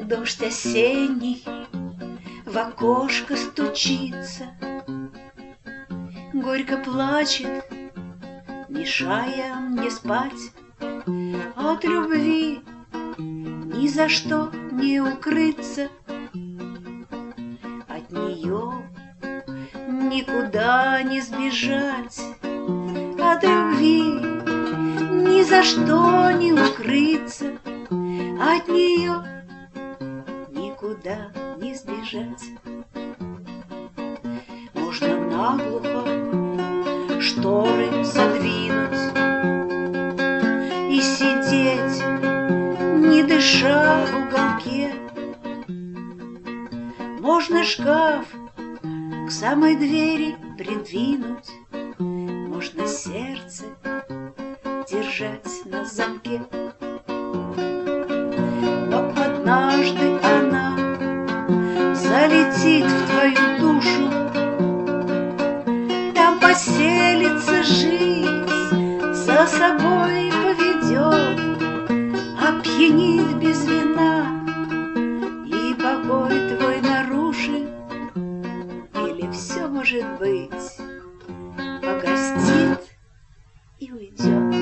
Дождь осенний в окошко стучится, горько плачет, мешая мне спать. От любви ни за что не укрыться, от нее никуда не сбежать. От любви ни за что не укрыться, от нее никуда не сбежать. Можно наглухо шторы задвинуть и сидеть, не дыша в уголке. Можно шкаф к самой двери придвинуть, можно сердце держать на замке. Но однажды она залетит в твою душу, там поселится жизнь, за собой поведет, опьянит без вина и покой твой нарушит. Или все, может быть, погостит и уйдет.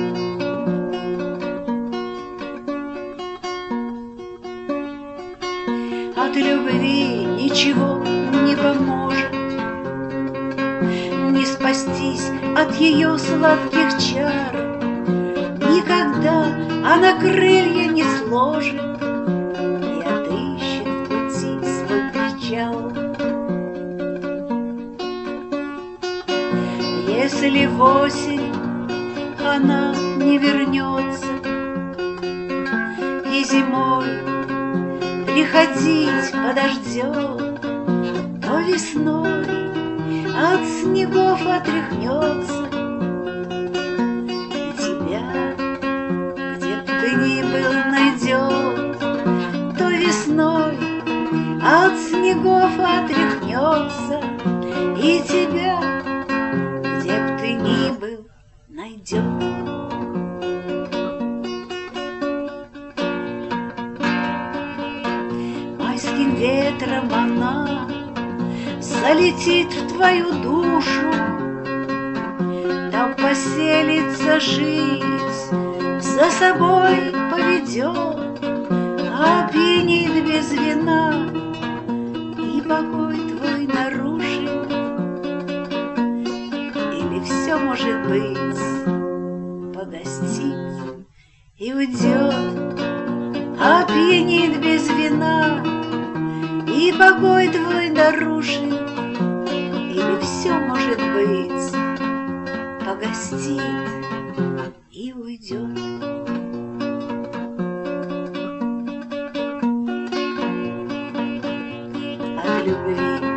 От любви ничего не поможет, не спастись от ее сладких чар. Никогда она крылья не сложит и отыщет в пути свой причал. Если в осень она не вернется и зимой приходить подождет, то весной от снегов отряхнется и тебя, где б ты ни был, найдет. То весной от снегов отряхнется и тебя, где б ты ни был, найдет. Майским ветром она залетит в твою душу, там поселится жизнь, за собой поведет, опьянит без вина и покой твой нарушит. Или все, может быть, погостит и уйдет, опьянит без вина и покой твой нарушит. Или все, может быть, погостит и уйдет. От любви